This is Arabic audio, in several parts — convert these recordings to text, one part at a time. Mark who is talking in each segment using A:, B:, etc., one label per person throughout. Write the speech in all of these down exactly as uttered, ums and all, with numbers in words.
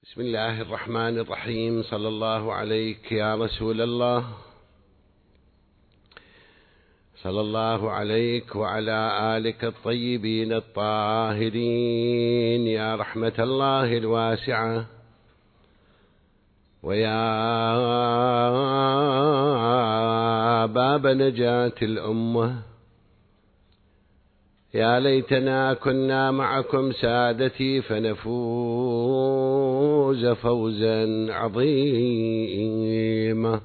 A: بسم الله الرحمن الرحيم. صلى الله عليك يا رسول الله، صلى الله عليك وعلى آلك الطيبين الطاهرين يا رحمة الله الواسعة، ويا باب نجاة الأمة. يا ليتنا كنا معكم سادتي فنفوز فوزا عظيما.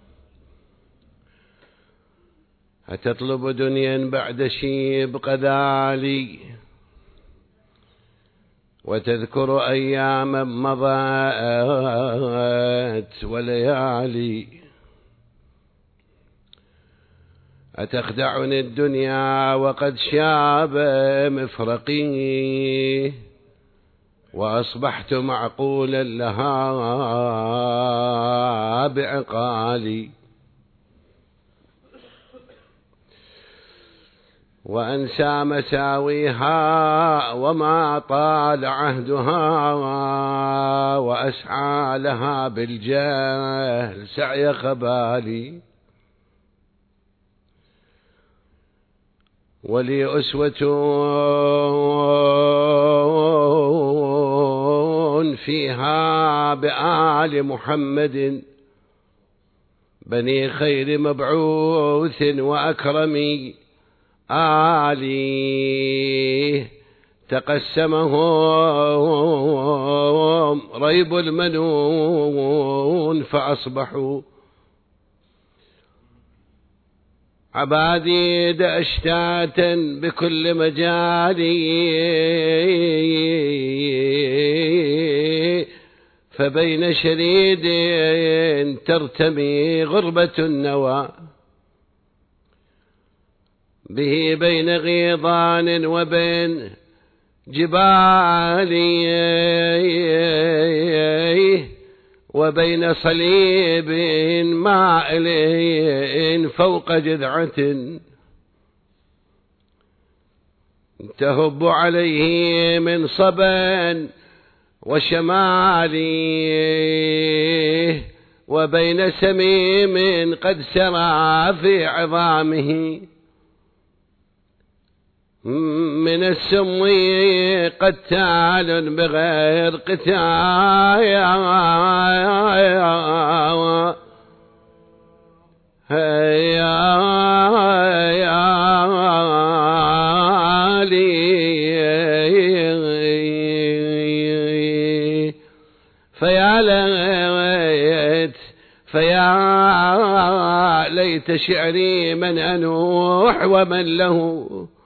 A: أتطلب دنيا بعد شيب قذالي، وتذكر أياما مضت وليالي. أتخدعني الدنيا وقد شاب مفرقي، وأصبحت معقولا لها بعقالي. وأنسى مساويها وما طال عهدها، وأسعى لها بالجهل سعي خبالي. ولي أسوة فيها بآل محمد، بني خير مبعوث وأكرمي آلي. تقسمهم ريب المنون فأصبحوا عباديد أشتاتا بكل مجال. فبين شريد ترتمي غربة النوى، به بين غيضان وبين جبال، وبين صليب مائل فوق جذعة، تهب عليه من صبا وشمال، وبين سميم قد سرى في عظامه، من السم قتال بغير قتال. فيا ليت فيا ليت شعري من أنوح ومن له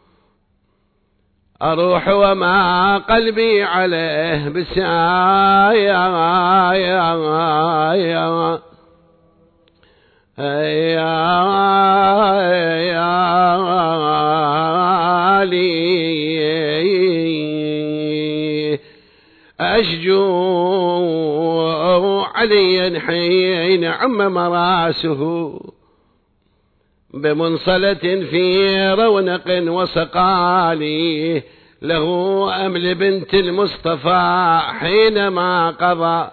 A: أروح، وما قلبي عليه بسايا. أشجو عليا حين عم مراسه، بمنصلة في رونق وسقالي. له أمل بنت المصطفى حينما قضى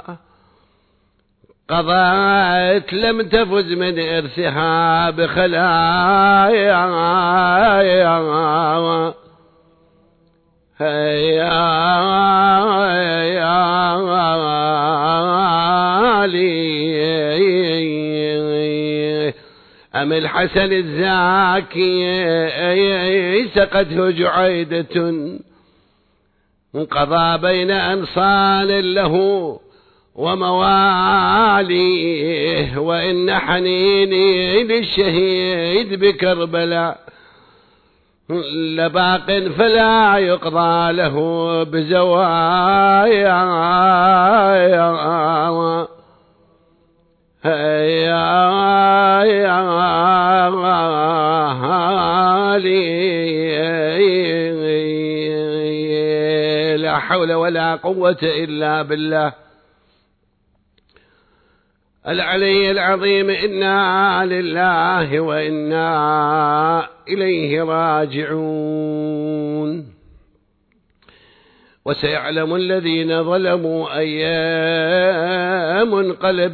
A: قضت لم تفز من إرثها بخلايا. أم الحسن الزاكي سقته جعيدة، قضى بين أنصال له ومواليه. وإن حنيني للشهيد بكربلاء لباق فلا يقضى له بزوايا. لا حول ولا قوة إلا بالله العلي العظيم. إنا لله وإنا إليه راجعون. وسيعلم الذين ظلموا أي منقلب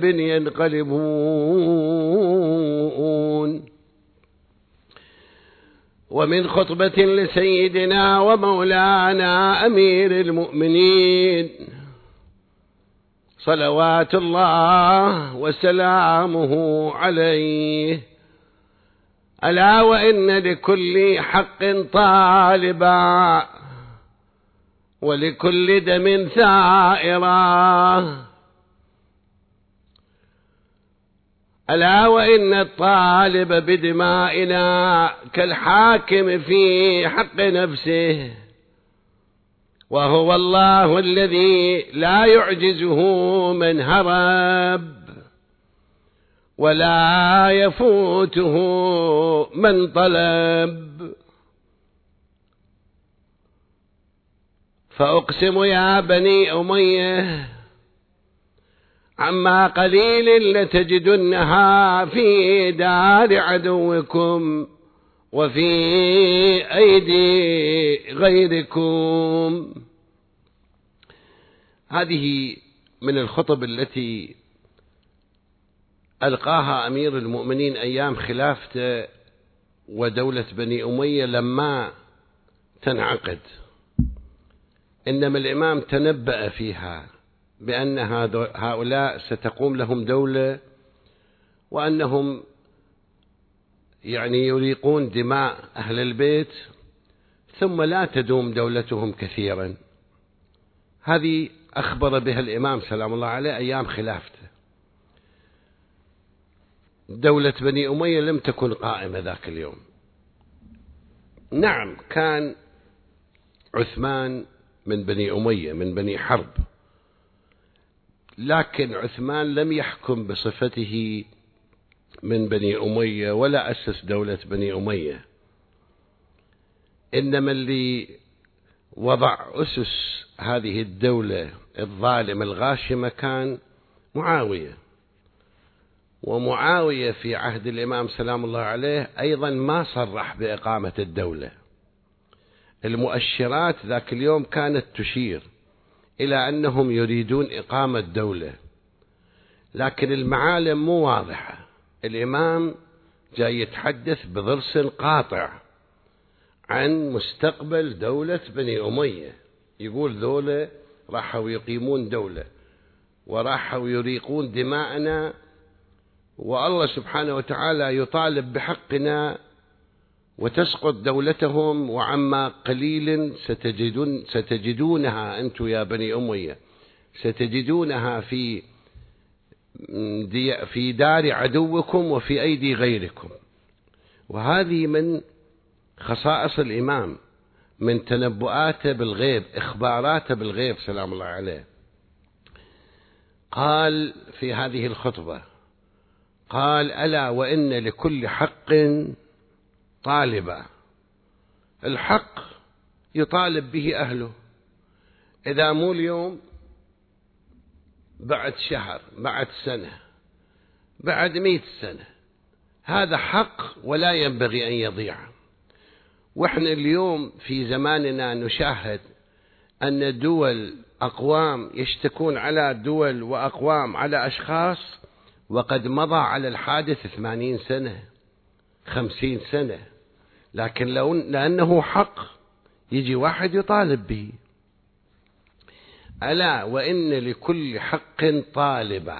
A: ينقلبون. ومن خطبة لسيدنا ومولانا أمير المؤمنين صلوات الله وسلامه عليه: ألا وإن لكل حق طالبا ولكل دم ثائرا. ألا وإن الطالب بدمائنا كالحاكم في حق نفسه، وهو الله الذي لا يعجزه من هرب ولا يفوته من طلب. فأقسم يا بني أمية عما قليل لتجدنها في دار عدوكم وفي أيدي غيركم. هذه من الخطب التي ألقاها أمير المؤمنين أيام خلافته ودولة بني أمية لما تنعقد. إنما الإمام تنبأ فيها بأن هؤلاء ستقوم لهم دولة، وأنهم يعني يريقون دماء أهل البيت ثم لا تدوم دولتهم كثيرا. هذه أخبر بها الإمام سلام الله عليه أيام خلافته. دولة بني أمية لم تكن قائمة ذاك اليوم. نعم، كان عثمان من بني أمية من بني حرب، لكن عثمان لم يحكم بصفته من بني أمية ولا أسس دولة بني أمية. إنما اللي وضع أسس هذه الدولة الظالمة الغاشمة كان معاوية. ومعاوية في عهد الإمام سلام الله عليه أيضا ما صرح بإقامة الدولة. المؤشرات ذاك اليوم كانت تشير إلى أنهم يريدون إقامة دولة، لكن المعالم مو واضحة. الإمام جاي يتحدث بضرس قاطع عن مستقبل دولة بني أمية، يقول ذولا راحوا يقيمون دولة وراحوا يريقون دماءنا، والله سبحانه وتعالى يطالب بحقنا وتسقط دولتهم، وعما قليل ستجدون ستجدونها أنتم يا بني أمية ستجدونها في في دار عدوكم وفي أيدي غيركم. وهذه من خصائص الإمام، من تنبؤاته بالغيب، إخباراته بالغيب سلام الله عليه. قال في هذه الخطبة، قال: ألا وإن لكل حق طالبا. الحق يطالب به أهله، إذا مو اليوم بعد شهر، بعد سنة، بعد مئة سنة. هذا حق ولا ينبغي أن يضيع. وإحنا اليوم في زماننا نشاهد أن دول أقوام يشتكون على دول وأقوام على أشخاص وقد مضى على الحادث ثمانين سنة خمسين سنة، لكن لو لأنه حق يجي واحد يطالب به. ألا وإن لكل حق طالبا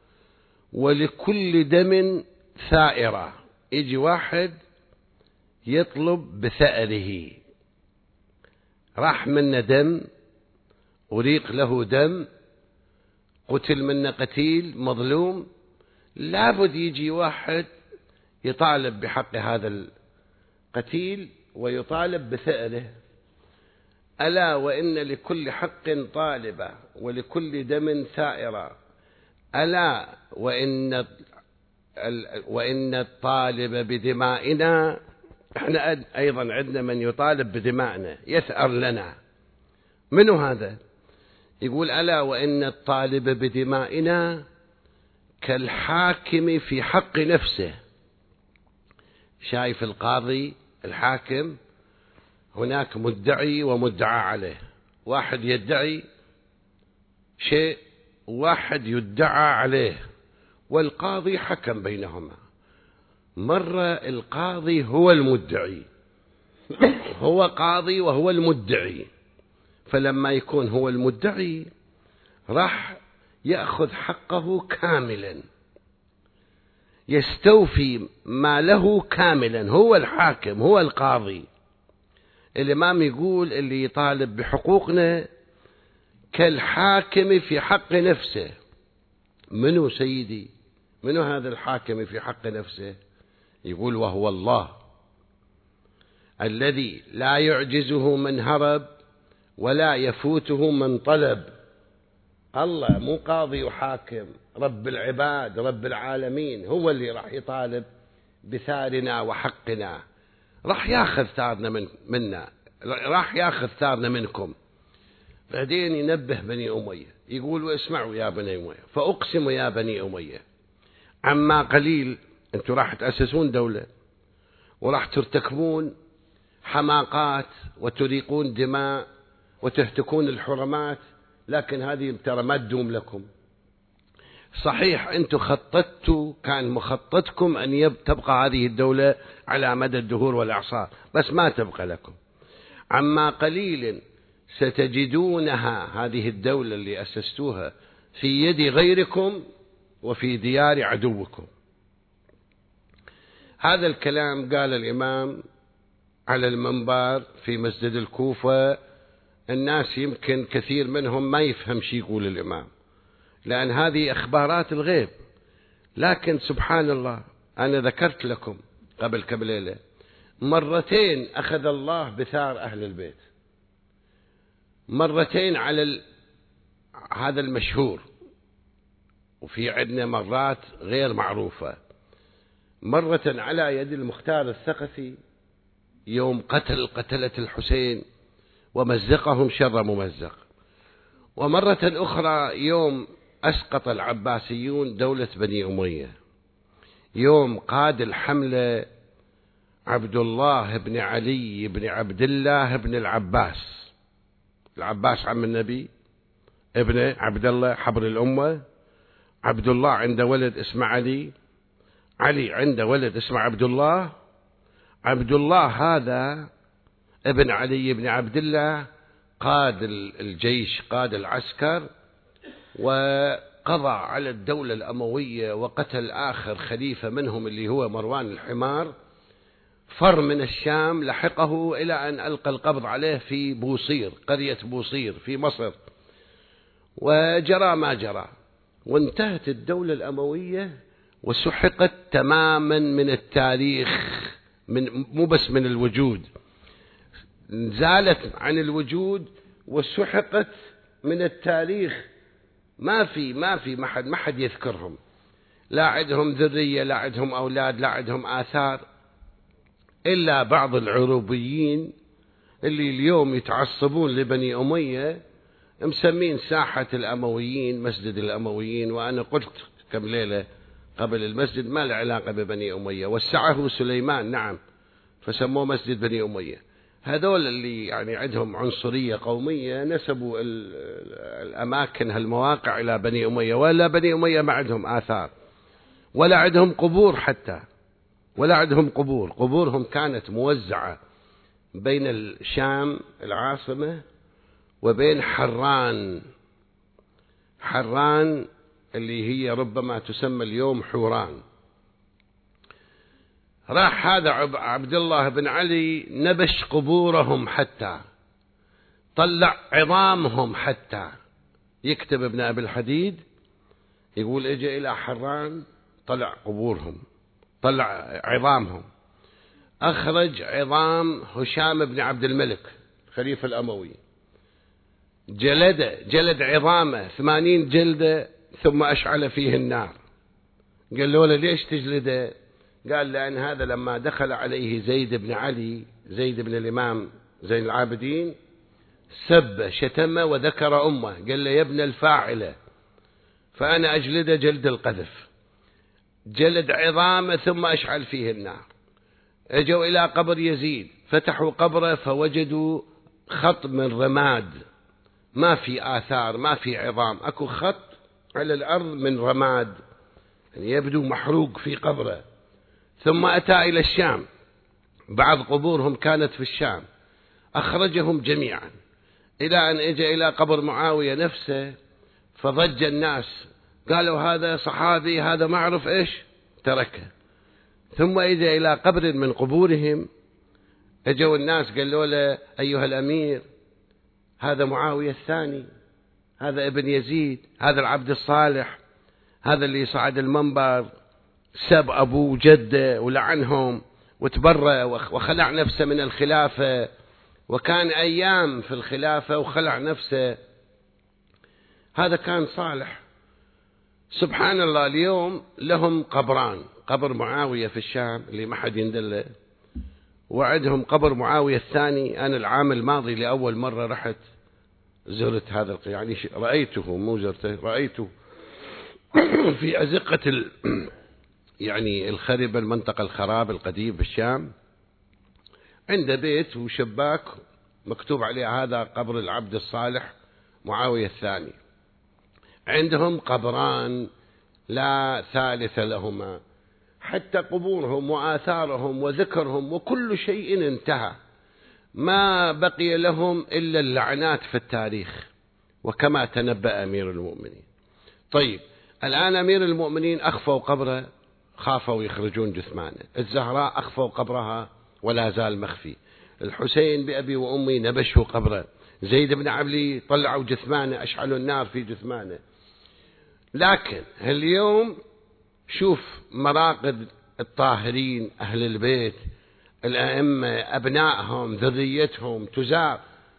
A: ولكل دم ثائرة. يجي واحد يطلب بثأره، راح منا دم، أريق له دم، قتل منا قتيل مظلوم، لابد يجي واحد يطالب بحق هذا القتيل ويطالب بثأره. ألا وإن لكل حق طالبا ولكل دم ثائرا. ألا وإن وإن الطالب بدمائنا، احنا أيضا عندنا من يطالب بدمائنا يثأر لنا. منو هذا؟ يقول: ألا وإن الطالب بدمائنا كالحاكم في حق نفسه. شايف القاضي الحاكم، هناك مدعي ومدعى عليه، واحد يدعي شيء وواحد يدعى عليه، والقاضي حكم بينهما. مرة القاضي هو المدعي، هو قاضي وهو المدعي، فلما يكون هو المدعي راح يأخذ حقه كاملا، يستوفي ما له كاملا، هو الحاكم هو القاضي. الإمام يقول اللي يطالب بحقوقنا كالحاكم في حق نفسه. منو سيدي؟ منو هذا الحاكم في حق نفسه؟ يقول وهو الله الذي لا يعجزه من هرب ولا يفوته من طلب. الله مو قاضي وحاكم، رب العباد رب العالمين هو اللي راح يطالب بثارنا وحقنا، راح ياخذ ثارنا من منا، راح ياخذ ثارنا منكم. بعدين ينبه بني أمية يقول واسمعوا يا بني أمية، فأقسم يا بني أمية عما قليل أنتم راح تأسسون دولة وراح ترتكبون حماقات وتريقون دماء وتهتكون الحرمات، لكن هذه ترى ما تدوم لكم. صحيح أنتم خططتوا، كان مخططكم أن تبقى هذه الدولة على مدى الدهور والأعصار، بس ما تبقى لكم. عما قليل ستجدونها، هذه الدولة اللي أسستوها، في يد غيركم وفي ديار عدوكم. هذا الكلام قال الإمام على المنبر في مسجد الكوفة. الناس يمكن كثير منهم ما يفهم شي يقول الإمام، لأن هذه أخبارات الغيب. لكن سبحان الله، أنا ذكرت لكم قبل كم ليلة مرتين أخذ الله بثار أهل البيت، مرتين على ال... هذا المشهور، وفي عندنا مرات غير معروفة. مرة على يد المختار الثقفي يوم قتل قتلة الحسين ومزقهم شر ممزق، ومرة أخرى يوم أسقط العباسيون دولة بني أمية، يوم قاد الحملة عبد الله بن علي بن عبد الله بن العباس. العباس عم النبي ابن عبد الله حبر الأمة. عبد الله عنده ولد اسمه علي، علي عنده ولد اسمه عبد الله. عبد الله هذا ابن علي بن عبد الله قاد الجيش، قاد العسكر، وقضى على الدولة الأموية وقتل آخر خليفة منهم اللي هو مروان الحمار. فر من الشام، لحقه إلى أن ألقى القبض عليه في بوصير، قرية بوصير في مصر، وجرى ما جرى، وانتهت الدولة الأموية وسحقت تماما من التاريخ، من مو بس من الوجود، زالت عن الوجود وسحقت من التاريخ. ما في ما في ما حد ما حد يذكرهم، لا عندهم ذرية، لا عندهم أولاد، لا عندهم آثار، إلا بعض العروبيين اللي اليوم يتعصبون لبني أمية، مسمين ساحة الأمويين مسجد الأمويين. وأنا قلت كم ليلة قبل المسجد ما له علاقة ببني أمية، وسعه سليمان نعم فسموه مسجد بني أمية. هذول اللي يعني عندهم عنصرية قومية نسبوا الأماكن هالمواقع إلى بني أمية، ولا بني أمية ما عندهم آثار ولا عندهم قبور حتى، ولا عندهم قبور. قبورهم كانت موزعة بين الشام العاصمة وبين حران، حران اللي هي ربما تسمى اليوم حوران. راح هذا عبد الله بن علي نبش قبورهم، حتى طلع عظامهم، حتى يكتب ابن أبي الحديد يقول اجى إلى حران طلع قبورهم، طلع عظامهم، أخرج عظام هشام بن عبد الملك خليفة الأموي، جلد جلد عظامه ثمانين جلدة ثم أشعل فيه النار. قال له ليش تجلده؟ قال لأن هذا لما دخل عليه زيد بن علي، زيد بن الإمام زين العابدين، سب شتمه وذكر أمه، قال له يا ابن الفاعلة، فأنا أجلده جلد القذف. جلد عظامه ثم أشعل فيه النار. اجوا إلى قبر يزيد، فتحوا قبره فوجدوا خط من رماد ما في آثار، ما في عظام، أكو خط على الأرض من رماد، يعني يبدو محروق في قبره. ثم أتى إلى الشام، بعض قبورهم كانت في الشام، أخرجهم جميعا إلى أن إجى إلى قبر معاوية نفسه، فضج الناس، قالوا هذا صحابي، هذا ما أعرف إيش، تركه. ثم إجى إلى قبر من قبورهم، اجوا الناس قالوا له أيها الأمير، هذا معاوية الثاني، هذا ابن يزيد، هذا العبد الصالح، هذا اللي صعد المنبر سب أبوه وجده ولعنهم وتبرأ وخلع نفسه من الخلافة، وكان أيام في الخلافة وخلع نفسه. هذا كان صالح. سبحان الله، اليوم لهم قبران، قبر معاوية في الشام اللي ما حد يندله، وعندهم قبر معاوية الثاني. أنا العام الماضي لأول مرة رحت زرت هذا، يعني رأيته، مو زرته، رأيته في أزقة ال... يعني الخربة، المنطقة الخراب القديم بالشام، عنده بيت وشباك مكتوب عليه هذا قبر العبد الصالح معاوية الثاني. عندهم قبران لا ثالث لهما، حتى قبورهم وآثارهم وذكرهم وكل شيء انتهى، ما بقي لهم إلا اللعنات في التاريخ، وكما تنبأ أمير المؤمنين. طيب الآن أمير المؤمنين أخفوا قبره، خافوا يخرجون جثمانه. الزهراء أخفوا قبرها ولا زال مخفي. الحسين بأبي وأمي نبشوا قبره. زيد بن علي طلعوا جثمانه، أشعلوا النار في جثمانه. لكن اليوم شوف مراقد الطاهرين أهل البيت، الأئمة، أبنائهم، ذريتهم تزار،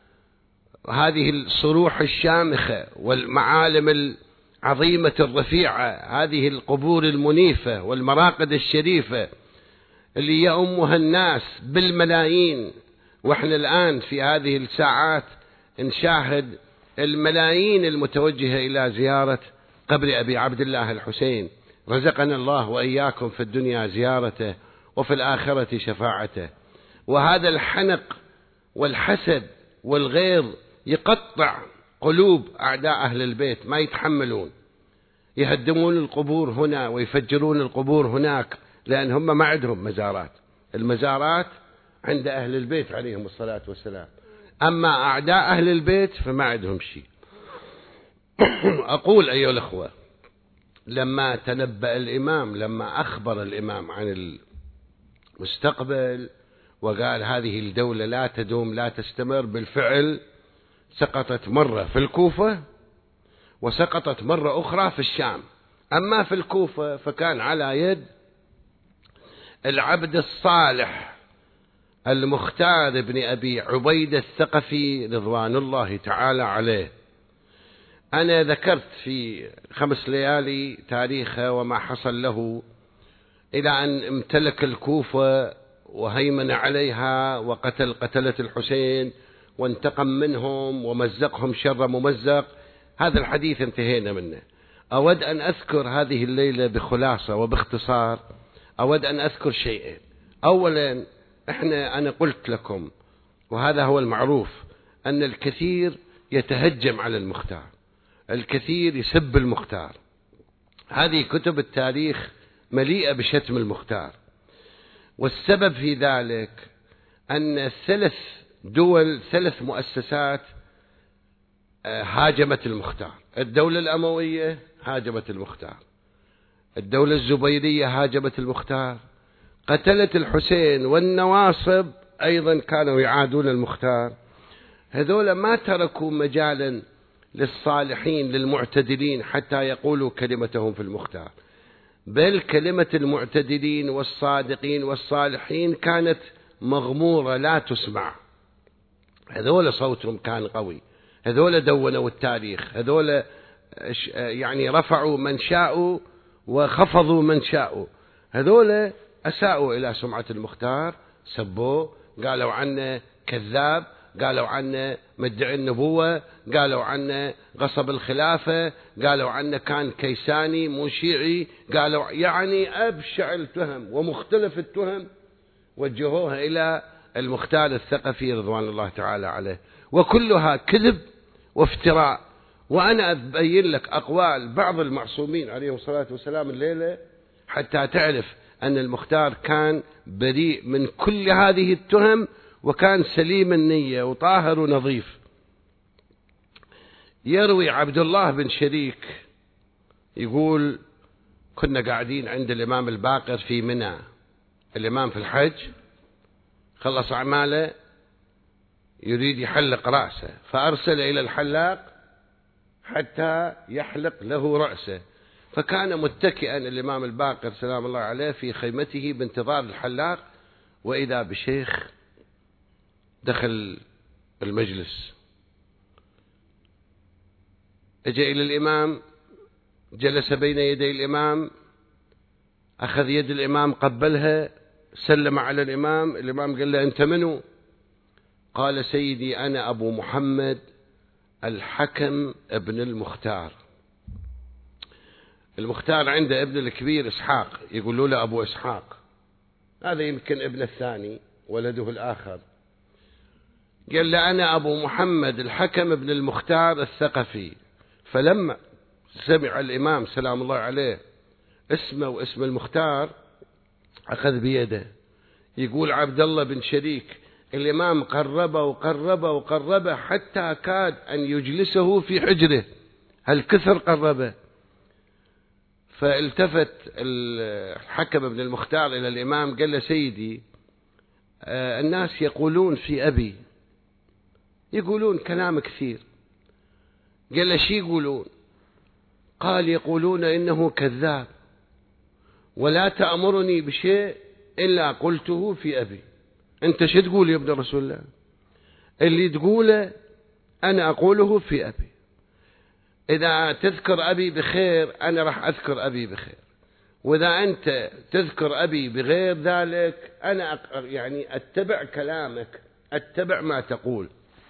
A: هذه الصروح الشامخة والمعالم العظيمة الرفيعة، هذه القبور المنيفة والمراقد الشريفة اللي يأمها الناس بالملايين. وإحنا الآن في هذه الساعات نشاهد الملايين المتوجهة إلى زيارة قبر أبي عبد الله الحسين، رزقنا الله وإياكم في الدنيا زيارته وفي الآخرة شفاعته. وهذا الحنق والحسد والغيظ يقطع قلوب أعداء أهل البيت، ما يتحملون، يهدمون القبور هنا ويفجرون القبور هناك، لأن هم ما عندهم مزارات. المزارات عند أهل البيت عليهم الصلاة والسلام، أما أعداء أهل البيت فما عندهم شيء. أقول أيها الأخوة، لما تنبأ الإمام، لما أخبر الإمام عن المستقبل وقال هذه الدولة لا تدوم لا تستمر، بالفعل سقطت مرة في الكوفة وسقطت مرة أخرى في الشام. أما في الكوفة فكان على يد العبد الصالح المختار بن أبي عبيدة الثقفي رضوان الله تعالى عليه. أنا ذكرت في خمس ليالي تاريخه وما حصل له إلى أن امتلك الكوفة وهيمن عليها وقتل قتلة الحسين وانتقم منهم ومزقهم شر ممزق. هذا الحديث انتهينا منه. أود أن أذكر هذه الليلة بخلاصة وباختصار، أود أن أذكر شيئين. أولا، إحنا أنا قلت لكم وهذا هو المعروف أن الكثير يتهجم على المختار، الكثير يسب المختار. هذه كتب التاريخ مليئة بشتم المختار، والسبب في ذلك أن ثلاث دول، ثلاث مؤسسات هاجمت المختار. الدولة الأموية هاجمت المختار، الدولة الزبيرية هاجمت المختار، قتلة الحسين والنواصب أيضا كانوا يعادون المختار. هذول ما تركوا مجالا للصالحين للمعتدلين حتى يقولوا كلمتهم في المختار، بل كلمة المعتدلين والصادقين والصالحين كانت مغمورة لا تسمع. هذول صوتهم كان قوي، هذول دونوا التاريخ، هذول يعني رفعوا من شاءوا وخفضوا من شاءوا. هذول أساءوا إلى سمعة المختار، سبوه، قالوا عنه كذاب، قالوا عنه مدعي النبوة، قالوا عنه غصب الخلافة، قالوا عنه كان كيساني مو شيعي، قالوا يعني أبشع التهم ومختلف التهم وجهوها إلى المختار الثقفي رضوان الله تعالى عليه، وكلها كذب وافتراء. وأنا أبين لك أقوال بعض المعصومين عليهم الصلاة والسلام الليلة حتى تعرف أن المختار كان بريء من كل هذه التهم، وكان سليم النية وطاهر ونظيف. يروي عبد الله بن شريك يقول: كنا قاعدين عند الإمام الباقر في منى، الإمام في الحج خلص أعماله يريد يحلق رأسه، فأرسل إلى الحلاق حتى يحلق له رأسه، فكان متكئا الإمام الباقر سلام الله عليه في خيمته بانتظار الحلاق، وإذا بشيخ دخل المجلس، اجى إلى الإمام، جلس بين يدي الإمام، أخذ يد الإمام قبلها، سلم على الإمام. الإمام قال له: أنت منو؟ قال: سيدي أنا أبو محمد الحكم ابن المختار. المختار عنده ابن الكبير إسحاق، يقولوا له أبو إسحاق، هذا يمكن ابن الثاني ولده الآخر. قال له: أنا أبو محمد الحكم ابن المختار الثقفي. فلما سمع الإمام سلام الله عليه اسمه واسم المختار أخذ بيده. يقول عبد الله بن شريك: الإمام قربه وقربه وقربه حتى كاد أن يجلسه في حجره، هالكثر قربه. فالتفت الحكم بن المختار إلى الإمام قال له: سيدي آه الناس يقولون في أبي، يقولون كلام كثير. قال له: شي يقولون؟ قال: يقولون إنه كذاب، ولا تأمرني بشيء إلا قلته في أبي. أنت شو تقول يا ابن رسول الله؟ اللي تقوله أنا أقوله في أبي. إذا تذكر أبي بخير أنا راح أذكر أبي بخير، وإذا أنت تذكر أبي بغير ذلك أنا يعني أتبع كلامك، أتبع ما تقول.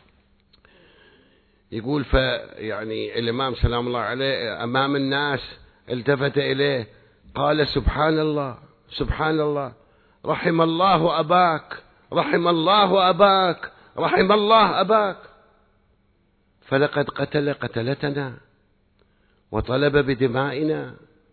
A: يقول فيعني الإمام سلام الله عليه أمام الناس التفت إليه قال: سبحان الله سبحان الله، رحم الله أباك، رحم الله أباك، رحم الله أباك، فلقد قتل قتلتنا وطلب بدمائنا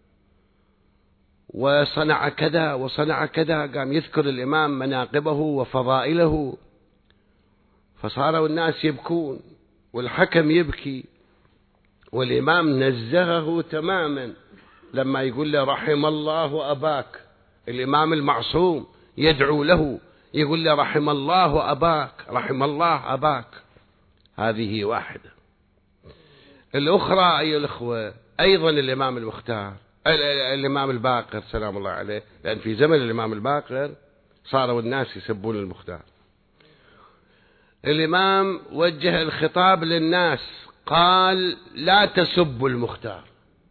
A: وصنع كذا وصنع كذا. قام يذكر الإمام مناقبه وفضائله، فصاروا الناس يبكون والحكم يبكي، والإمام نزهه تماما لما يقول له: رحم الله أباك. الإمام المعصوم يدعو له يقول له: رحم الله أباك، رحم الله أباك. هذه واحدة. الأخرى أيها الأخوة أيضا الإمام المختار، الإمام الباقر سلام الله عليه، لأن في زمن الإمام الباقر صاروا الناس يسبون المختار. الإمام وجه الخطاب للناس قال: لا تسبوا المختار.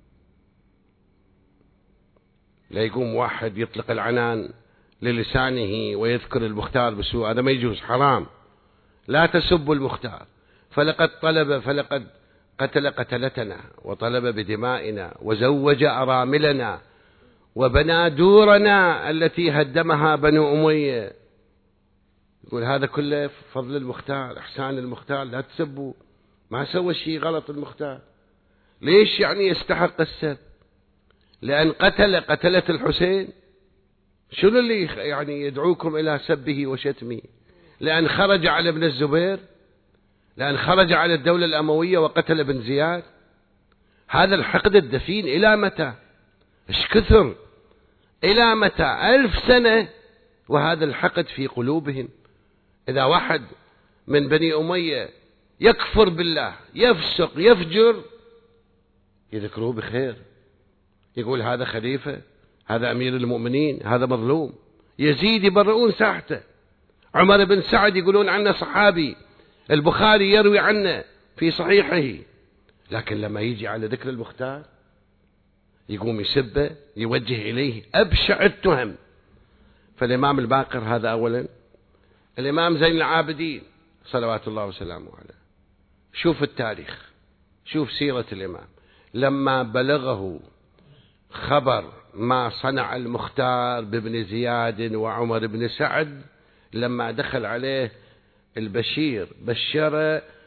A: لا يقوم واحد يطلق العنان للسانه ويذكر المختار بسوء، هذا ما يجوز، حرام. لا تسبوا المختار، فلقد طلب فلقد قتل قتلتنا وطلب بدمائنا وزوج أراملنا وبنى دورنا التي هدمها بنو أمية. يقول هذا كله فضل المختار، إحسان المختار، لا تسبوا، ما سوى شيء غلط المختار. ليش يعني يستحق السب؟ لأن قتل قتلة الحسين. شنو اللي يعني يدعوكم إلى سبه وشتمه؟ لأن خرج على ابن الزبير، لأن خرج على الدولة الأموية وقتل ابن زياد. هذا الحقد الدفين إلى متى؟ إيش كثر؟ إلى متى؟ ألف سنة وهذا الحقد في قلوبهم. إذا واحد من بني أمية يكفر بالله، يفسق، يفجر، يذكروه بخير، يقول هذا خليفة، هذا أمير المؤمنين، هذا مظلوم. يزيد يبرؤون ساحته. عمر بن سعد يقولون عنه صحابي، البخاري يروي عنه في صحيحه، لكن لما يجي على ذكر المختار يقوم يسبه، يوجه إليه أبشع التهم. فالإمام الباقر هذا أولا. الإمام زين العابدين صلوات الله وسلامه عليه، شوف التاريخ، شوف سيرة الإمام. لما بلغه خبر ما صنع المختار بابن زياد وعمر بن سعد، لما دخل عليه البشير بشره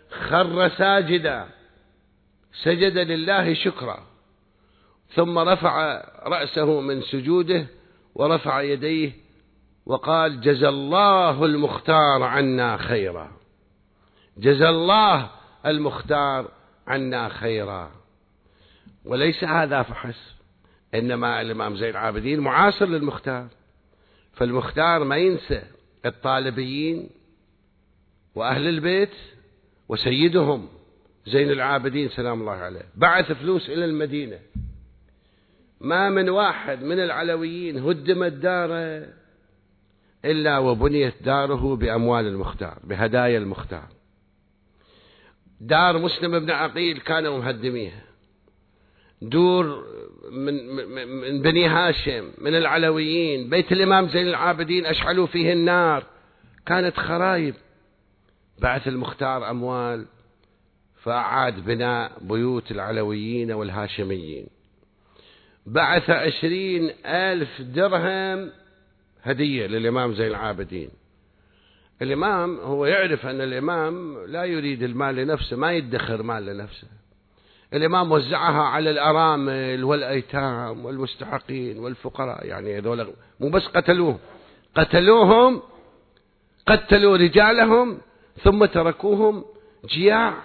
A: خر ساجدا سجد لله شكرا، ثم رفع رأسه من سجوده ورفع يديه وقال جزى الله المختار عنا خيرا، جزى الله المختار عنا خيرا. وليس هذا فحسب، إنما الإمام زين العابدين معاصر للمختار، فالمختار ما ينسى الطالبيين وأهل البيت وسيدهم زين العابدين سلام الله عليه. بعث فلوس إلى المدينة، ما من واحد من العلويين هدمت داره إلا وبنيت داره بأموال المختار، بهدايا المختار. دار مسلم بن عقيل كانوا مهدميها، دور من, من بني هاشم من العلويين، بيت الإمام زين العابدين أشعلوا فيه النار، كانت خرايب. بعث المختار أموال فأعاد بناء بيوت العلويين والهاشميين. بعث عشرين ألف درهم هدية للإمام زين العابدين. الإمام هو يعرف أن الإمام لا يريد المال لنفسه، ما يدخر مال لنفسه. الإمام وزعها على الأرامل والأيتام والمستحقين والفقراء، يعني هذول مو بس قتلوه، قتلوهم، قتلوا رجالهم ثم تركوهم جياع،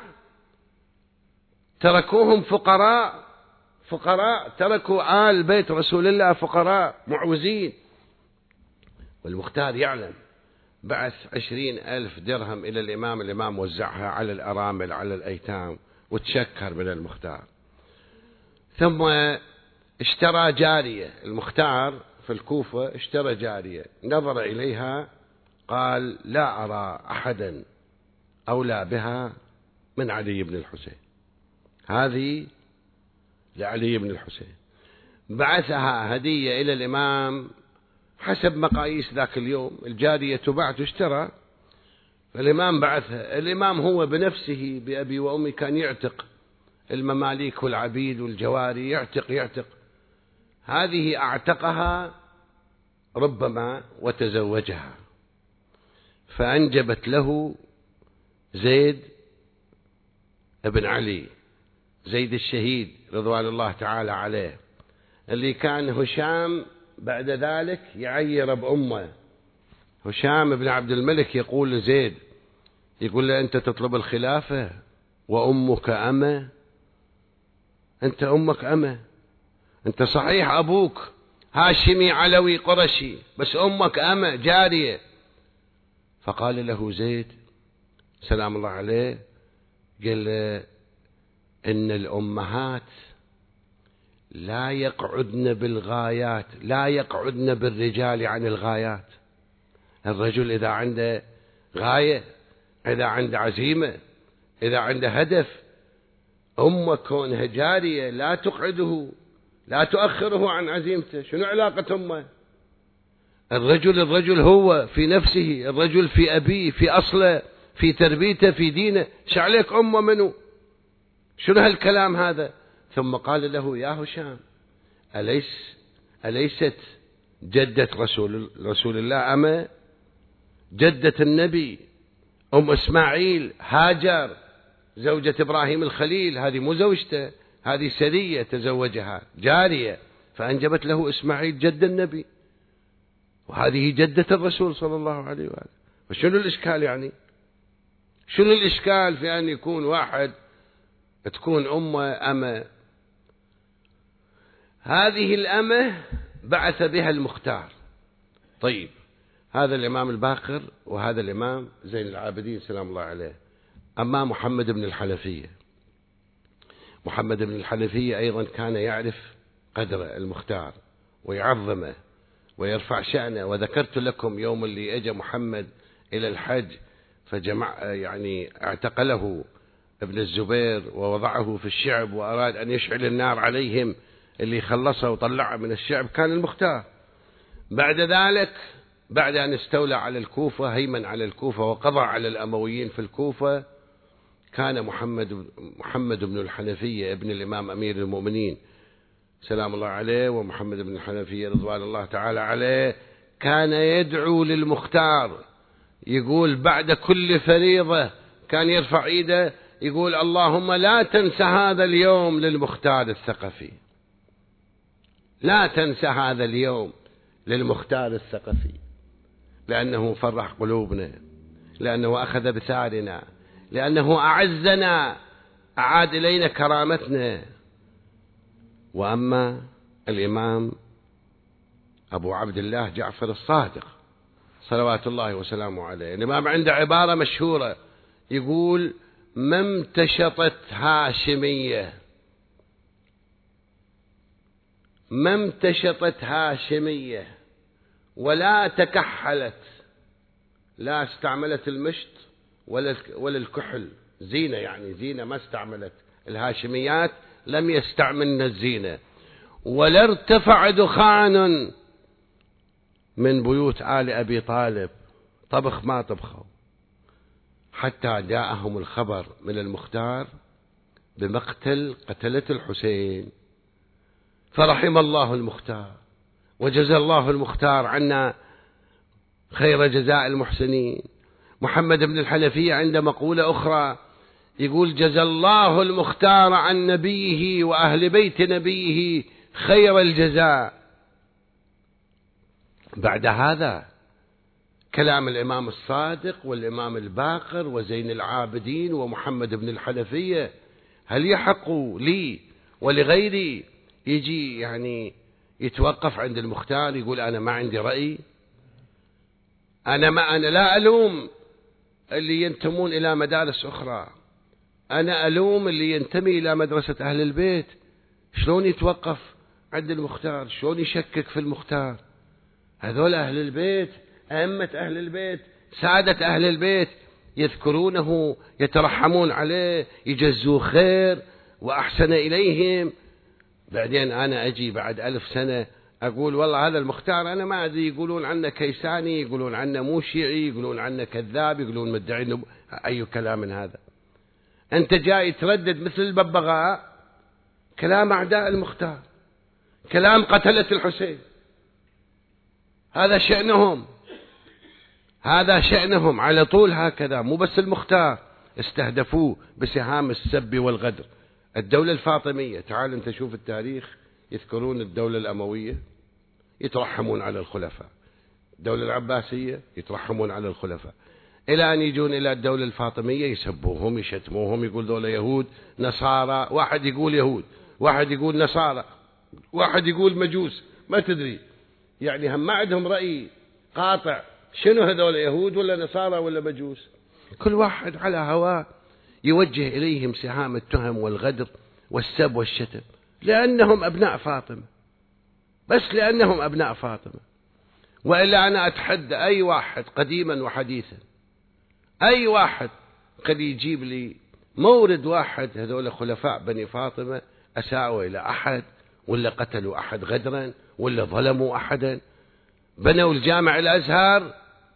A: تركوهم فقراء، فقراء تركوا آل بيت رسول الله فقراء معوزين. والمختار يعلم، بعث عشرين ألف درهم إلى الإمام، الإمام وزعها على الأرامل على الأيتام وتشكر من المختار. ثم اشترى جارية، المختار في الكوفة اشترى جارية، نظر إليها قال لا أرى أحدا أولى بها من علي بن الحسين، هذه لعلي بن الحسين. بعثها هدية إلى الإمام حسب مقاييس ذاك اليوم، الجارية تباع تشترى، فالإمام بعثها. الإمام هو بنفسه بأبي وأمي كان يعتق المماليك والعبيد والجواري، يعتق يعتق هذه أعتقها ربما وتزوجها، فأنجبت له زيد ابن علي، زيد الشهيد رضوان الله تعالى عليه، اللي كان هشام بعد ذلك يعير بأمه. هشام بن عبد الملك يقول لزيد، يقول له أنت تطلب الخلافة وأمك أمة، أنت أمك أمة، أنت صحيح أبوك هاشمي علوي قرشي بس أمك أمة جارية. فقال له زيد سلام الله عليه، قال له إن الأمهات لا يقعدن بالغايات، لا يقعدن بالرجال عن الغايات. الرجل إذا عنده غاية، إذا عنده عزيمة، إذا عنده هدف، أمه كونها جارية لا تقعده، لا تؤخره عن عزيمته. شنو علاقة أمه؟ الرجل الرجل هو في نفسه، الرجل في أبيه، في أصله، في تربيته، في دينه. شعليك أمه منه؟ شنو هالكلام هذا؟ ثم قال له يا هشام، أليس أليست جدة رسول, رسول الله أما جدة النبي أم إسماعيل هاجر زوجة إبراهيم الخليل، هذه مو زوجته، هذه سرية تزوجها جارية فأنجبت له إسماعيل جد النبي، وهذه جدة الرسول صلى الله عليه وآله. وشنو الإشكال يعني؟ شنو الإشكال في أن يكون واحد تكون أمه أمة؟ هذه الأمة بعث بها المختار. طيب، هذا الإمام الباقر وهذا الإمام زين العابدين سلام الله عليه. أما محمد بن الحنفية، محمد بن الحنفية أيضا كان يعرف قدر المختار ويعظمه ويرفع شأنه. وذكرت لكم يوم اللي أجى محمد إلى الحج فجمع يعني اعتقله ابن الزبير ووضعه في الشعب وأراد أن يشعل النار عليهم، اللي خلصه وطلعه من الشعب كان المختار. بعد ذلك بعد أن استولى على الكوفة، هيمن على الكوفة وقضى على الأمويين في الكوفة، كان محمد محمد بن الحنفية ابن الإمام أمير المؤمنين سلام الله عليه ومحمد بن الحنفية رضوان الله تعالى عليه، كان يدعو للمختار، يقول بعد كل فريضة كان يرفع إيده يقول اللهم لا تنسى هذا اليوم للمختار الثقفي، لا تنسى هذا اليوم للمختار الثقفي، لأنه فرح قلوبنا، لأنه أخذ بثارنا، لأنه أعزنا، أعاد إلينا كرامتنا. وأما الإمام أبو عبد الله جعفر الصادق صلوات الله وسلامه عليه، الإمام عنده عبارة مشهورة يقول ما امتشطت هاشمية، ما امتشطت هاشمية ولا تكحلت، لا استعملت المشط ولا ولا الكحل، زينة يعني زينة ما استعملت، الهاشميات لم يستعملن الزينة، ولا ارتفع دخان من بيوت آل أبي طالب، طبخ ما طبخوا، حتى جاءهم الخبر من المختار بمقتل قتلة الحسين، فرحم الله المختار وجزى الله المختار عنا خير جزاء المحسنين. محمد بن الحنفية عنده مقولة أخرى يقول جزى الله المختار عن نبيه وأهل بيت نبيه خير الجزاء. بعد هذا كلام الإمام الصادق والإمام الباقر وزين العابدين ومحمد بن الحنفية، هل يحق لي ولغيري يجي يعني يتوقف عند المختار يقول أنا ما عندي رأي؟ أنا ما أنا لا ألوم اللي ينتمون إلى مدارس أخرى، أنا ألوم اللي ينتمي إلى مدرسة أهل البيت، شلون يتوقف عند المختار؟ شلون يشكك في المختار؟ هذول أهل البيت، أئمة أهل البيت، سادة أهل البيت، يذكرونه، يترحمون عليه، يجزوه خير وأحسن إليهم. بعدين أنا أجي بعد ألف سنة أقول والله هذا المختار أنا ما أدري، يقولون عنه كيساني، يقولون عنه مو شيعي، يقولون عنه كذاب، يقولون مدعي نب... أي كلام من هذا؟ أنت جاي تردد مثل الببغاء كلام أعداء المختار، كلام قتلة الحسين، هذا شأنهم، هذا شأنهم على طول هكذا. مو بس المختار، استهدفوه بسهام السب والغدر. الدولة الفاطمية، تعال انت شوف التاريخ، يذكرون الدولة الأموية يترحمون على الخلفاء، الدولة العباسية يترحمون على الخلفاء، إلى أن يجون إلى الدولة الفاطمية يسبوهم يشتموهم، يقول دولة يهود نصارى، واحد يقول يهود، واحد يقول نصارى، واحد يقول مجوس، ما تدري يعني هم ما عندهم رأي قاطع شنو هذول يهود ولا نصارى ولا مجوس، كل واحد على هواه يوجه إليهم سهام التهم والغدر والسب والشتم، لأنهم أبناء فاطمة، بس لأنهم أبناء فاطمة. وإلا أنا أتحدى أي واحد قديما وحديثا، أي واحد قد يجيب لي مورد واحد هذول خلفاء بني فاطمة أساءوا إلى أحد ولا قتلوا أحد غدرا ولا ظلموا أحدا. بنوا الجامع الأزهر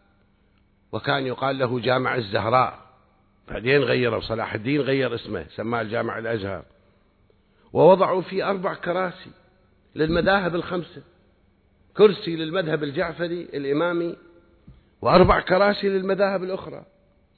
A: وكان يقال له جامع الزهراء، بعدين غيروا، صلاح الدين غير اسمه سماه الجامع الأزهر، ووضعوا فيه أربع كراسي للمذاهب الخمسة، كرسي للمذهب الجعفري الإمامي وأربع كراسي للمذاهب الأخرى.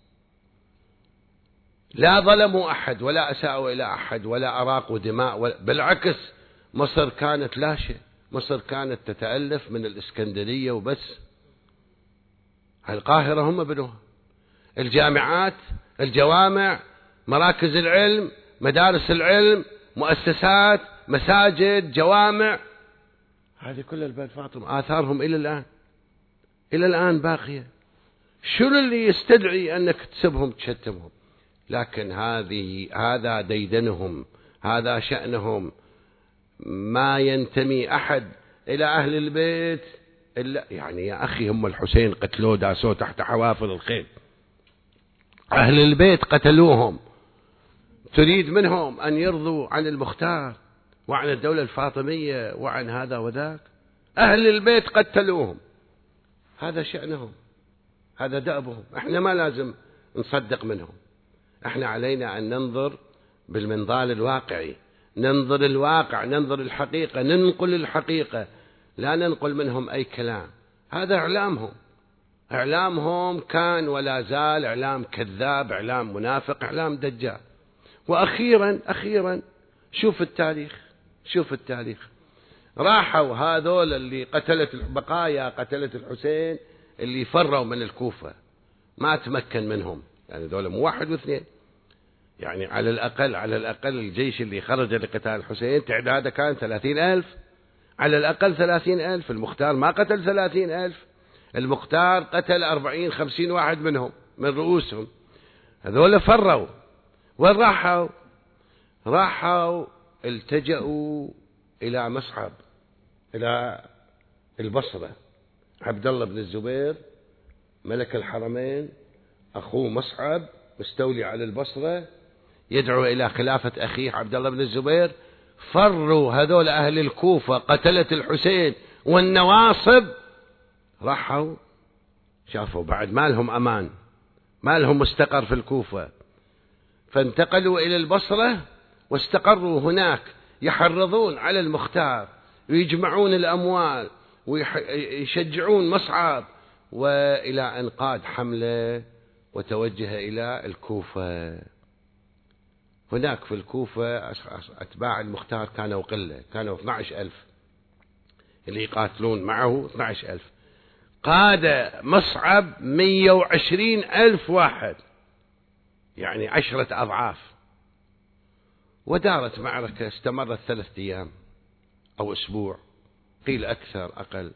A: لا ظلموا أحد ولا أساءوا إلى أحد ولا أراقوا دماء ولا، بالعكس مصر كانت لا شيء، مصر كانت تتألف من الإسكندرية وبس، القاهرة هم بنوها، الجامعات، الجوامع، مراكز العلم، مدارس العلم، مؤسسات، مساجد، جوامع، هذه كلها البني فاطمة، آثارهم إلى الآن، إلى الآن باقية. شنو اللي يستدعي أنك تسبهم تشتمهم؟ لكن هذه هذا ديدنهم، هذا شأنهم، ما ينتمي أحد إلى أهل البيت إلا يعني يا أخي هم الحسين قتلوه داسوه تحت حوافر الخيل، أهل البيت قتلوهم، تريد منهم أن يرضوا عن المختار وعن الدولة الفاطمية وعن هذا وذاك؟ أهل البيت قتلوهم، هذا شأنهم، هذا دأبهم، احنا ما لازم نصدق منهم، احنا علينا أن ننظر بالمنظار الواقعي، ننظر الواقع، ننظر الحقيقة، ننقل الحقيقة، لا ننقل منهم أي كلام، هذا إعلامهم، إعلامهم كان ولا زال إعلام كذاب، إعلام منافق، إعلام دجال. وأخيرا أخيرا شوف التاريخ، شوف التاريخ، راحوا هذول اللي قتلت بقايا قتلت الحسين اللي فروا من الكوفة، ما تمكن منهم، يعني دول مو واحد واثنين، يعني على الأقل على الأقل الجيش اللي خرج لقتال الحسين تعداده كان ثلاثين ألف، على الأقل ثلاثين ألف. المختار ما قتل ثلاثين ألف، المختار قتل أربعين خمسين واحد منهم من رؤوسهم. هذول فروا، وين راحوا؟ راحوا التجأوا إلى مصعب، إلى البصرة. عبد الله بن الزبير ملك الحرمين أخوه مصعب مستولي على البصرة، يدعو إلى خلافة أخيه عبد الله بن الزبير. فروا هذول أهل الكوفة قتلة الحسين والنواصب، راحوا شافوا بعد ما لهم أمان، ما لهم مستقر في الكوفة، فانتقلوا إلى البصرة واستقروا هناك، يحرضون على المختار ويجمعون الأموال ويشجعون مصعب، وإلى أن قاد حملة وتوجه إلى الكوفة. هناك في الكوفة أتباع المختار كانوا قلة، كانوا اثني عشر ألف اللي يقاتلون معه، اثني عشر ألف. قاد مصعب مئة وعشرين ألف واحد، يعني عشرة أضعاف. ودارت معركة استمرت ثلاثة أيام أو أسبوع، قيل أكثر أقل،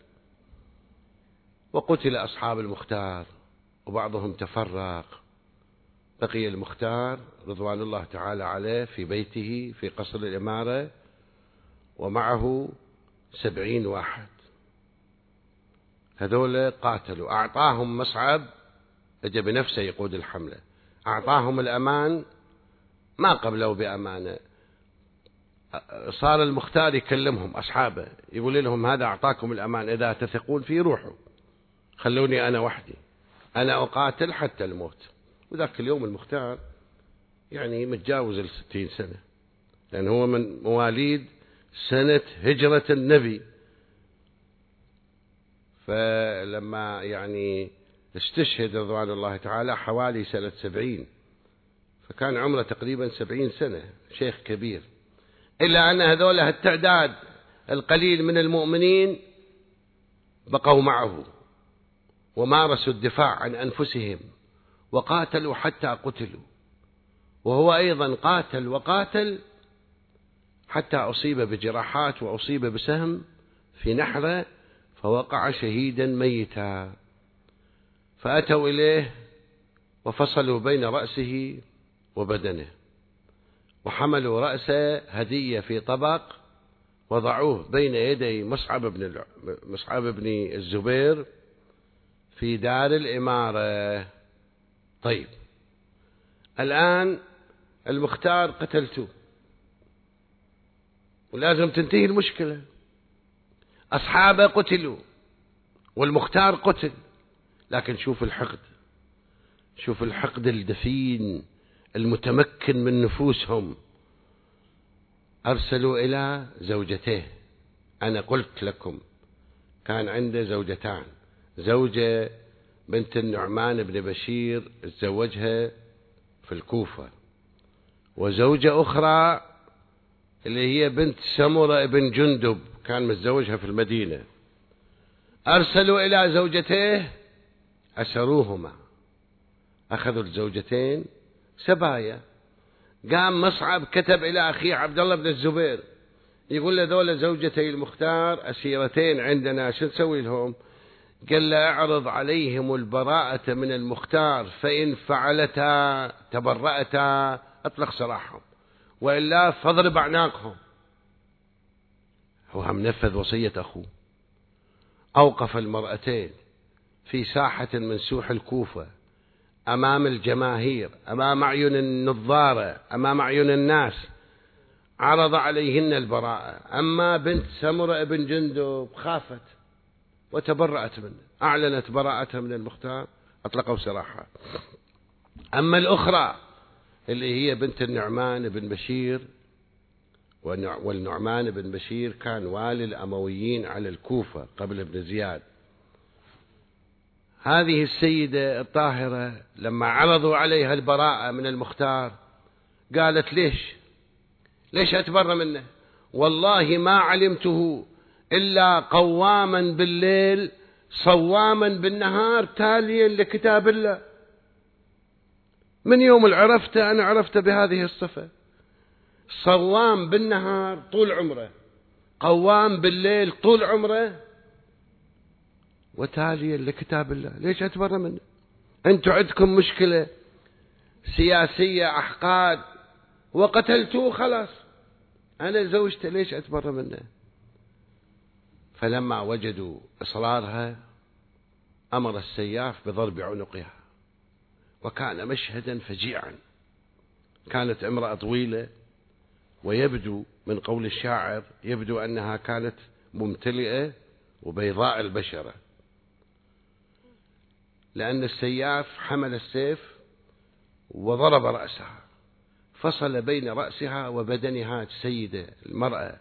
A: وقتل أصحاب المختار وبعضهم تفرق. بقي المختار رضوان الله تعالى عليه في بيته في قصر الإمارة ومعه سبعين واحد. هذول قاتلوا، أعطاهم مصعب، أجى بنفسه يقود الحملة، أعطاهم الأمان، ما قبلوا بأمانة. صار المختار يكلمهم أصحابه يقول لهم هذا أعطاكم الأمان، إذا تثقون فيه روحوا، خلوني أنا وحدي، أنا أقاتل حتى الموت. وذاك اليوم المختار يعني متجاوز الستين سنة، لأن هو من مواليد سنة هجرة النبي، فلما يعني استشهد رضوان الله تعالى حوالي سنة سبعين، فكان عمره تقريبا سبعين سنة، شيخ كبير. إلا أن هذول التعداد القليل من المؤمنين بقوا معه ومارسوا الدفاع عن أنفسهم وقاتلوا حتى قتلوا، وهو أيضا قاتل وقاتل حتى أصيب بجراحات وأصيب بسهم في نحره فوقع شهيدا ميتا. فأتوا إليه وفصلوا بين رأسه وبدنه، وحملوا رأسه هدية في طبق وضعوه بين يدي مصعب بن مصعب بن الزبير في دار الإمارة. طيب الآن المختار قتلته ولازم تنتهي المشكلة، أصحابه قتلوا والمختار قتل، لكن شوف الحقد، شوف الحقد الدفين المتمكن من نفوسهم. أرسلوا إلى زوجته. أنا قلت لكم كان عنده زوجتان، زوجة بنت النعمان بن بشير تزوجها في الكوفة، وزوجة أخرى اللي هي بنت سمرة بن جندب كان متزوجها في المدينة. أرسلوا إلى زوجته أسروهما، أخذوا الزوجتين سبايا. قام مصعب كتب إلى أخيه عبد الله بن الزبير يقول له ذول زوجتي المختار أسيرتين عندنا، شو نسوي لهم؟ قال له اعرض عليهم البراءة من المختار، فإن فعلتا تبرأتا اطلق سراحهم، وإلا فاضرب أعناقهم. هو هم نفذ وصية أخوه. أوقف المرأتين في ساحة من سوح الكوفة أمام الجماهير، أمام أعين النظارة، أمام أعين الناس، عرض عليهن البراءة. أما بنت سمرة بن جندب خافت وتبرأت منه، أعلنت براءتها من المختار، أطلقوا سراحها. أما الأخرى اللي هي بنت النعمان بن بشير، والنعمان بن بشير كان والي الأمويين على الكوفة قبل ابن زياد، هذه السيدة الطاهرة لما عرضوا عليها البراءة من المختار قالت ليش ليش أتبرى منه؟ والله ما علمته إلا قواما بالليل صواما بالنهار تاليا لكتاب الله. من يوم العرفت أنا عرفت بهذه الصفة، صوام بالنهار طول عمره، قوام بالليل طول عمره، وتاليا لكتاب الله. ليش أتبرى منه؟ أنتم عندكم مشكلة سياسية أحقاد وقتلتوه خلاص، أنا زوجته ليش أتبرى منه؟ فلما وجدوا إصرارها أمر السياف بضرب عنقها، وكان مشهدا فجيعا. كانت امرأة طويلة، ويبدو من قول الشاعر يبدو أنها كانت ممتلئة وبيضاء البشرة، لأن السياف حمل السيف وضرب رأسها، فصل بين رأسها وبدنها السيدة المرأة.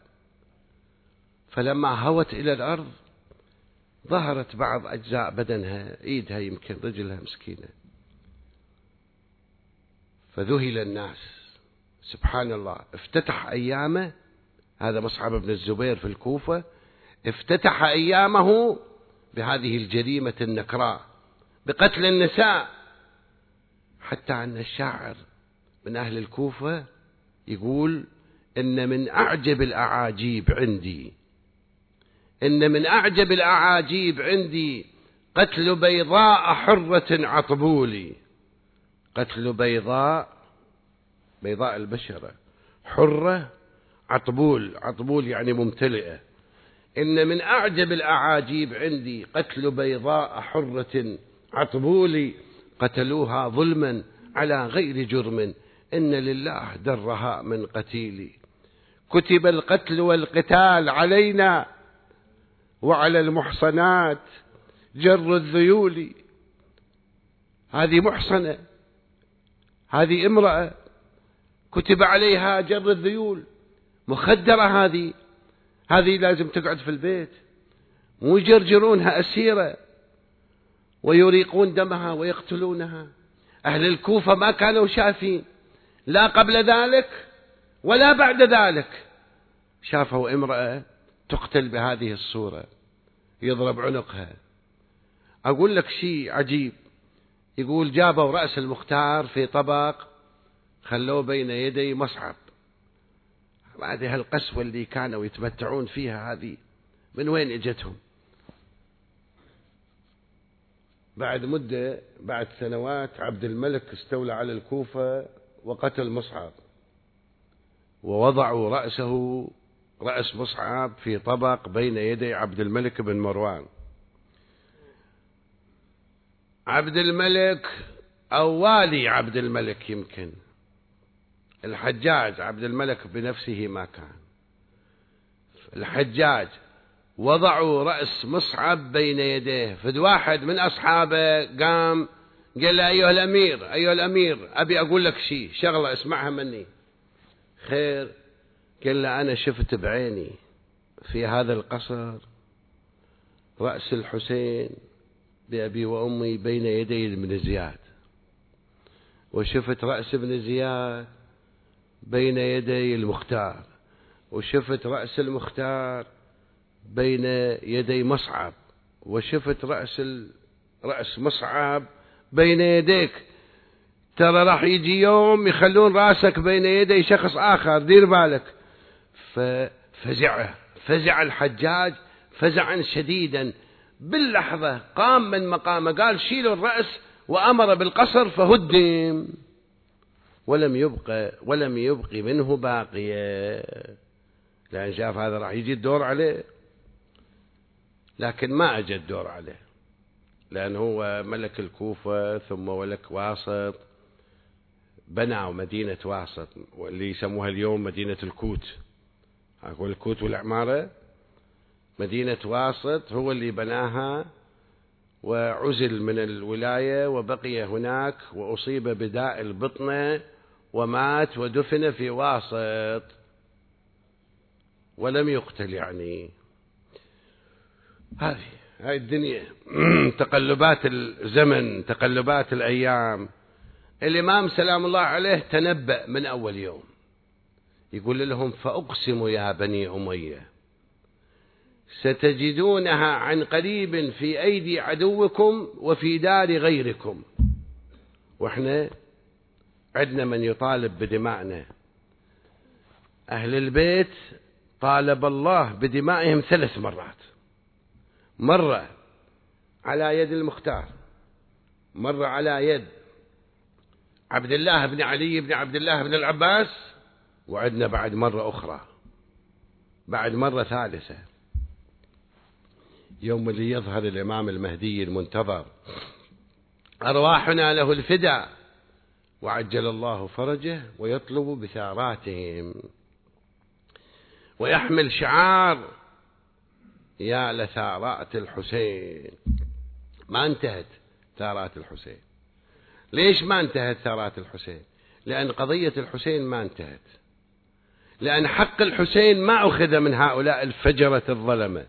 A: فلما هوت إلى الأرض ظهرت بعض أجزاء بدنها، إيدها يمكن، رجلها مسكينة. فذهل الناس، سبحان الله. افتتح أيامه، هذا مصعب بن الزبير في الكوفة، افتتح أيامه بهذه الجريمة النكراء بقتل النساء، حتى أن الشاعر من أهل الكوفة يقول إن من أعجب الأعاجيب عندي إن من أعجب الأعاجيب عندي قتل بيضاء حرة عطبولي. قتل بيضاء، بيضاء البشرة، حرة، عطبول، عطبول يعني ممتلئة. إن من أعجب الأعاجيب عندي قتل بيضاء حرة عطبولي، قتلوها ظلما على غير جرم، إن لله درها من قتيلي. كتب القتل والقتال علينا وعلى المحصنات جر الذيول. هذه محصنة، هذه امرأة كتب عليها جر الذيول، مخدرة، هذه هذه لازم تقعد في البيت، مو يجرجرونها أسيرة ويريقون دمها ويقتلونها. أهل الكوفة ما كانوا شافين لا قبل ذلك ولا بعد ذلك، شافوا امرأة تقتل بهذه الصورة، يضرب عنقها. أقول لك شيء عجيب، يقول جابوا رأس المختار في طبق خلوه بين يدي مصعب. هذه القسوة اللي كانوا يتمتعون فيها هذه من وين اجتهم؟ بعد مدة، بعد سنوات، عبد الملك استولى على الكوفة وقتل مصعب، ووضعوا رأسه، رأس مصعب، في طبق بين يدي عبد الملك بن مروان. عبد الملك أو والي عبد الملك، يمكن الحجاج، عبد الملك بنفسه ما كان، الحجاج وضعوا رأس مصعب بين يديه. فد واحد من أصحابه قام قال له أيها الأمير، أيها الأمير أبي أقول لك شيء، شغلة اسمعها مني. خير؟ قال له أنا شفت بعيني في هذا القصر رأس الحسين بأبي وأمي بين يدي ابن زياد، وشفت رأس ابن زياد بين يدي المختار، وشفت رأس المختار بين يدي مصعب، وشفت رأس رأس مصعب بين يديك. ترى راح يجي يوم يخلون راسك بين يدي شخص آخر، دير بالك. ففزع فزع الحجاج فزعا شديدا، باللحظة قام من مقامه، قال شيلوا الرأس، وأمر بالقصر فهدم، ولم يبقى ولم يبق منه باقية، لأن شاف هذا راح يجي الدور عليه. لكن ما أجى الدور عليه، لأن هو ملك الكوفة ثم ملك واسط، بنى مدينة واسط واللي يسموها اليوم مدينة الكوت. أقول الكوت والعمارة، مدينة واسط هو اللي بناها، وعزل من الولاية وبقي هناك، وأصيب بداء البطنة ومات ودفن في واسط ولم يقتل. يعني هذه هاي الدنيا تقلبات الزمن، تقلبات الأيام. الإمام سلام الله عليه تنبأ من أول يوم، يقول لهم: فأقسم يا بني أمية ستجدونها عن قريب في أيدي عدوكم وفي دار غيركم. وإحنا عندنا من يطالب بدمائنا. أهل البيت طالب الله بدمائهم ثلاث مرات، مرة على يد المختار، مرة على يد عبد الله بن علي بن عبد الله بن العباس، وعندنا بعد مرة أخرى، بعد مرة ثالثة، يوم اللي يظهر الإمام المهدي المنتظر أرواحنا له الفداء وعجل الله فرجه، ويطلب بثاراتهم ويحمل شعار: يا لثارات الحسين. ما انتهت ثارات الحسين. ليش ما انتهت ثارات الحسين؟ لأن قضية الحسين ما انتهت، لأن حق الحسين ما أخذ من هؤلاء الفجرة الظلمة.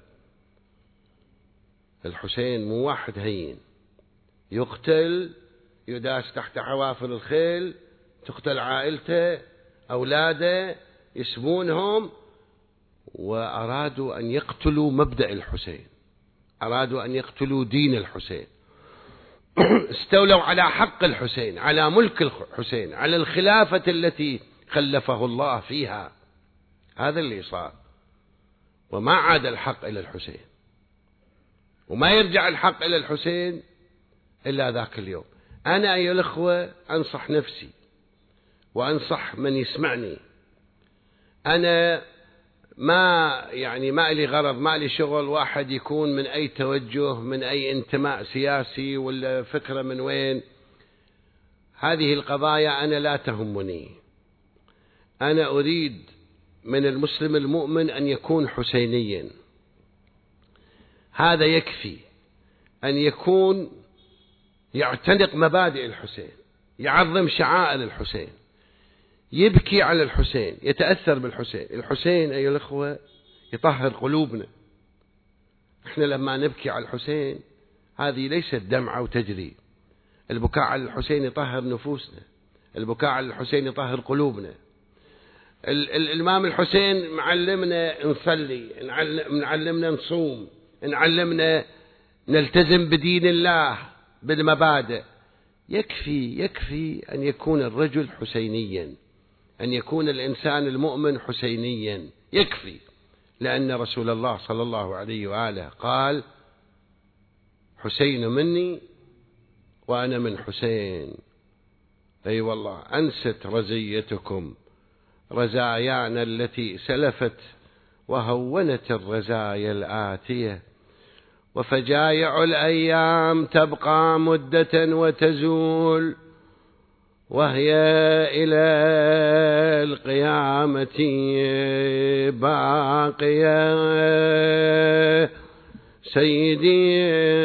A: الحسين مو واحد هين، يقتل، يداس تحت حوافر الخيل، تقتل عائلته، أولاده يسمونهم. وأرادوا أن يقتلوا مبدأ الحسين، أرادوا أن يقتلوا دين الحسين، استولوا على حق الحسين، على ملك الحسين، على الخلافة التي خلفه الله فيها. هذا اللي صار. وما عاد الحق إلى الحسين، وما يرجع الحق إلى الحسين إلا ذاك اليوم. أنا أيها الأخوة أنصح نفسي وأنصح من يسمعني. أنا ما يعني ما لي غرض، ما لي شغل واحد يكون من أي توجه، من أي انتماء سياسي ولا فكرة من وين. هذه القضايا أنا لا تهمني. أنا أريد من المسلم المؤمن أن يكون حسينيا. هذا يكفي، أن يكون يعتنق مبادئ الحسين، يعظم شعائر الحسين، يبكي على الحسين، يتأثر بالحسين. الحسين أيها الأخوة يطهر قلوبنا. احنا لما نبكي على الحسين هذه ليست دمعة وتجري. البكاء على الحسين يطهر نفوسنا، البكاء على الحسين يطهر قلوبنا. الإمام الحسين معلمنا نصلي، معلمنا نصوم، نعلمنا نلتزم بدين الله بالمبادئ. يكفي يكفي أن يكون الرجل حسينيا، أن يكون الإنسان المؤمن حسينيا، يكفي. لأن رسول الله صلى الله عليه وآله قال: حسين مني وأنا من حسين. أي أيوة والله، أنست رزيتكم رزايانا التي سلفت، وهونت الرزايا الآتية، وفجايع الأيام تبقى مدة وتزول، وهي إلى القيامة باقية. سيدي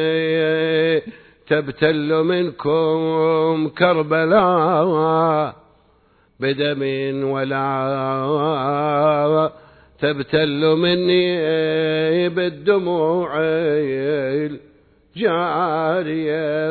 A: تبتل منكم كربلاء بدم، ولا تبتل مني بالدموع الجارية.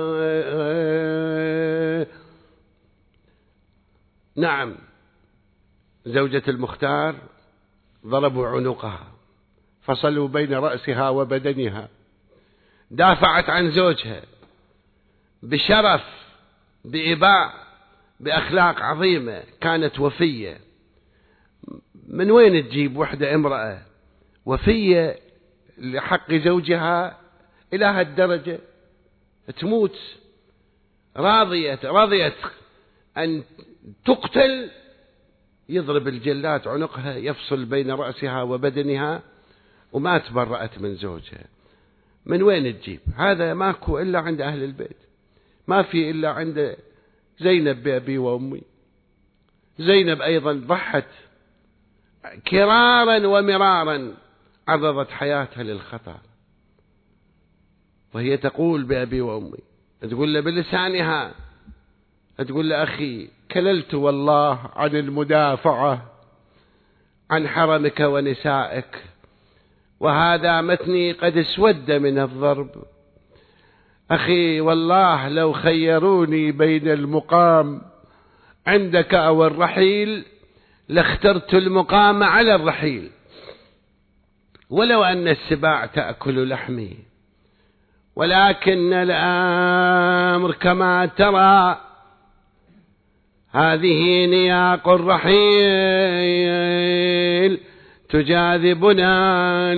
A: نعم، زوجة المختار ضربوا عنقها، فصلوا بين رأسها وبدنها، دافعت عن زوجها بشرف، بإباء، بأخلاق عظيمة، كانت وفية. من وين تجيب وحدة امرأة وفية لحق زوجها إلى هالدرجة؟ تموت راضية، رضيت أن تقتل، يضرب الجلاد عنقها، يفصل بين رأسها وبدنها، وما تبرأت من زوجها. من وين تجيب؟ هذا ماكو إلا عند أهل البيت، ما في إلا عند زينب بأبي وأمي. زينب أيضا ضحت كرارا ومرارا، عرضت حياتها للخطر، وهي تقول بأبي وأمي، تقول له بلسانها، تقول له: أخي كللت والله عن المدافعة عن حرمك ونسائك، وهذا متني قد اسود من الضرب. أخي والله لو خيروني بين المقام عندك أو الرحيل لاخترت المقام على الرحيل، ولو أن السباع تأكل لحمي، ولكن الأمر كما ترى هذه نياق الرحيل تجاذبنا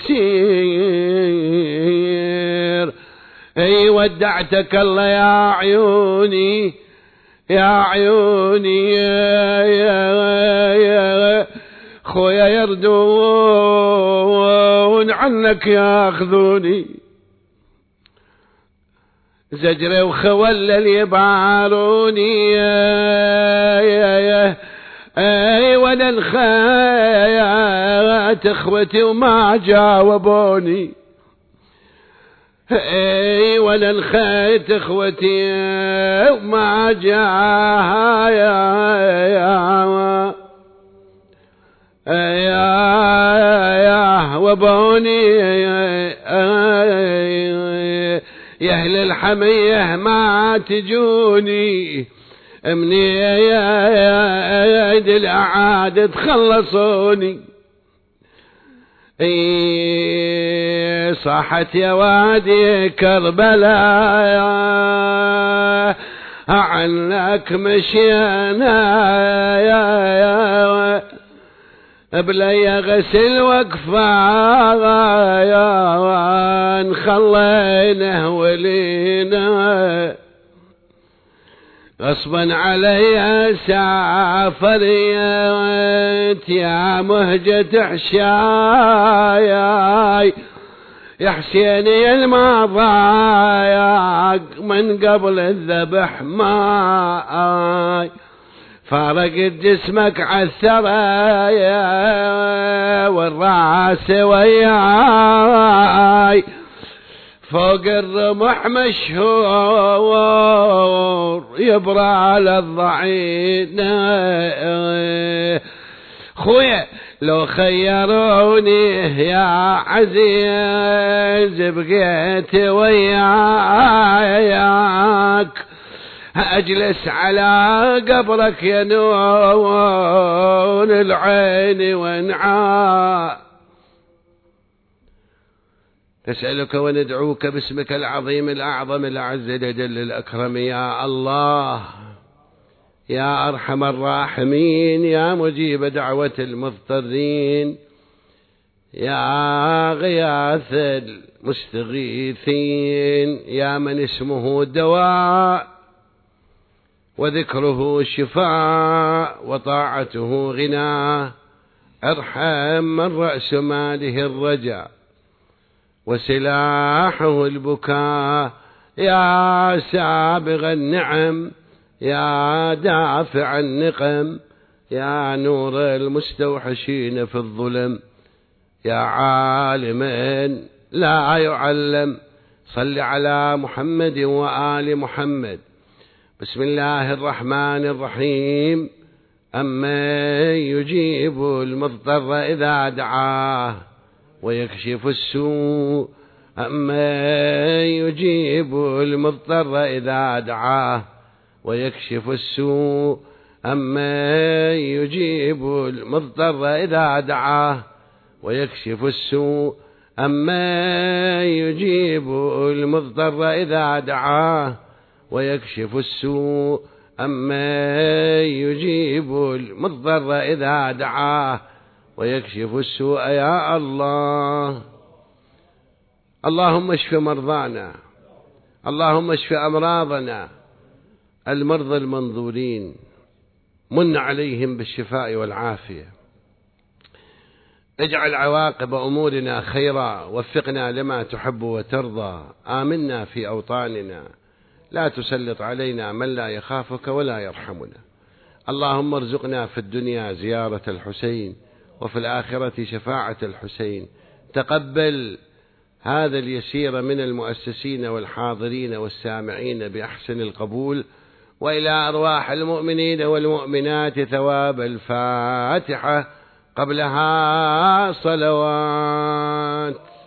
A: للمسير. اي ودعتك الله يا عيوني يا عيوني يا, يا, يا خويا يردون عنك ياخذوني، زجري وخولل يبعاروني يا يا يا اي وانا الخيات اخوتي وما جاوبوني، اي وانا الخيت اخوتي وما جاها يا يا يا يا وبوني يا اهل الحميه ما تجوني مني يا ايدي الاعاد تخلصوني. اي صاحت يا وادي كربلاء عنك مشينا يا يا بلي غسل وقفا يا نخلينا ولينا غصبا علي سافر يا مهجة حشاي يا حسيني المضايق من قبل الذبح ماي فارقت جسمك عالثرى والراس وياي فوق الرمح مشهور يبرى على الضعين. خويا لو خيروني يا عزيز بقيت وياك أجلس على قبرك يا نور العين وانعاء. نسألك وندعوك باسمك العظيم الأعظم الأعز الأجل الأكرم يا الله يا أرحم الراحمين يا مجيب دعوة المضطرين يا غياث المستغيثين يا من اسمه الدواء وذكره الشفاء وطاعته غنى. ارحم من رأس ماله الرجاء وسلاحه البكاء يا سابغ النعم يا دافع النقم يا نور المستوحشين في الظلم يا عالما لا يعلم. صل على محمد وآل محمد. بسم الله الرحمن الرحيم. أمن يجيب المضطر إذا دعاه ويكشف السوء أمن يجيب المضطر إذا دعاه ويكشف السوء أمن يجيب المضطر إذا دعاه ويكشف السوء أمن يجيب المضطر إذا دعاه ويكشف السوء أمن يجيب المضطر إذا دعاه ويكشف السوء يا الله. اللهم اشف مرضانا اللهم اشف أمراضنا المرضى المنظورين من عليهم بالشفاء والعافية. اجعل عواقب أمورنا خيرا وفقنا لما تحب وترضى. آمنا في أوطاننا لا تسلط علينا من لا يخافك ولا يرحمنا. اللهم ارزقنا في الدنيا زيارة الحسين وفي الآخرة شفاعة الحسين. تقبل هذا اليسير من المؤسسين والحاضرين والسامعين بأحسن القبول، وإلى أرواح المؤمنين والمؤمنات ثواب الفاتحة قبلها صلوات.